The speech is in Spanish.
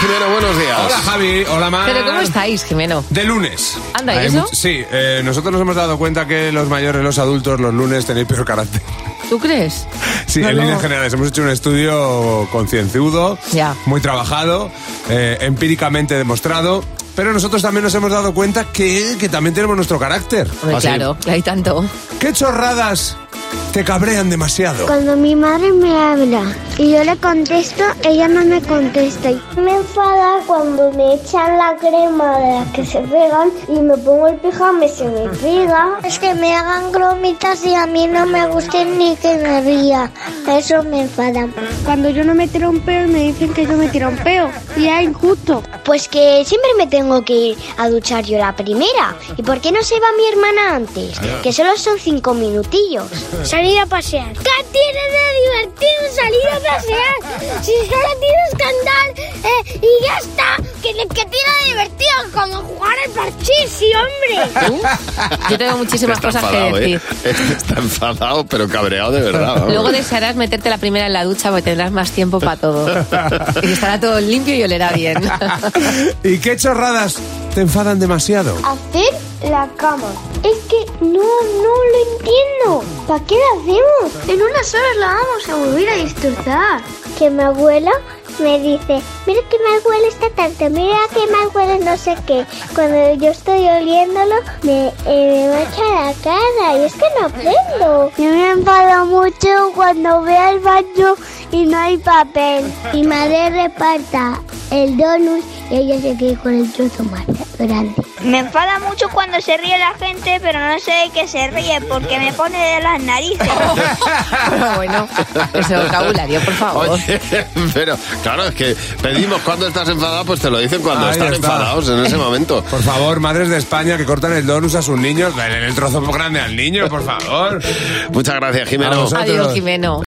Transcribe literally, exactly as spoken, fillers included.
Jimeno, buenos días. Hola, Javi. Hola, Mar. ¿Pero cómo estáis, Jimeno? De lunes. Anda, ¿y Hay eso? much- Sí, eh, nosotros nos hemos dado cuenta que los mayores, los adultos, los lunes tenéis peor carácter. ¿Tú crees? Sí, No, en no. líneas generales. Hemos hecho un estudio concienzudo, Ya. muy trabajado, eh, empíricamente demostrado. Pero nosotros también nos hemos dado cuenta que, que también tenemos nuestro carácter. Hombre, ¿Ah, sí? claro, que hay tanto. ¿Qué chorradas te cabrean demasiado? Cuando mi madre me habla y yo le contesto, ella no me contesta. Me enfada cuando me echan la crema de la que se pegan y me pongo el pijama y se me pega. Es que me hagan cromitas y a mí no me gusten ni que me ría. Eso me enfada. Cuando yo no me tiro un peo me dicen que yo me tiro un peo y es injusto. Pues que siempre me tengo que ir a duchar yo la primera. ¿Y por qué no se va mi hermana antes? Que solo son cinco minutillos. Salir a pasear. ¿Qué tiene de divertido salir a pasear? Si solo tienes que andar eh, y ya está. ¿Qué, qué tiene de divertido? Como jugar al parchís, hombre. ¿Tú? Yo tengo muchísimas Está cosas enfadado, que decir. ¿eh? Este está enfadado, pero cabreado de verdad. vamos. Luego desearás meterte la primera en la ducha porque tendrás más tiempo para todo. Y estará todo limpio y olerá bien. ¿Y qué chorradas te enfadan demasiado? Hacer la cama. Es que no, no lo entiendo. ¿Para qué la hacemos? En unas horas la vamos a volver a destrozar. Que mi abuela me dice, mira que mal huele esta tarde, mira que mal huele no sé qué. Cuando yo estoy oliéndolo, me, eh, me mancha la cara y es que no aprendo. Yo me enfado mucho cuando veo el baño y no hay papel. Mi madre reparta el donut y ella se queda con el trozo más grande. Me enfada mucho cuando se ríe la gente, pero no sé de qué se ríe porque me pone de las narices. Pero bueno, ese vocabulario, por favor. Oye, pero claro, es que pedimos cuando estás enfadado, pues te lo dicen cuando Ahí están está. enfadados en ese momento. Por favor, madres de España que cortan el donus a sus niños, denle el trozo grande al niño, por favor. Muchas gracias, A Jimeno. vosotros. Adiós, Jimeno.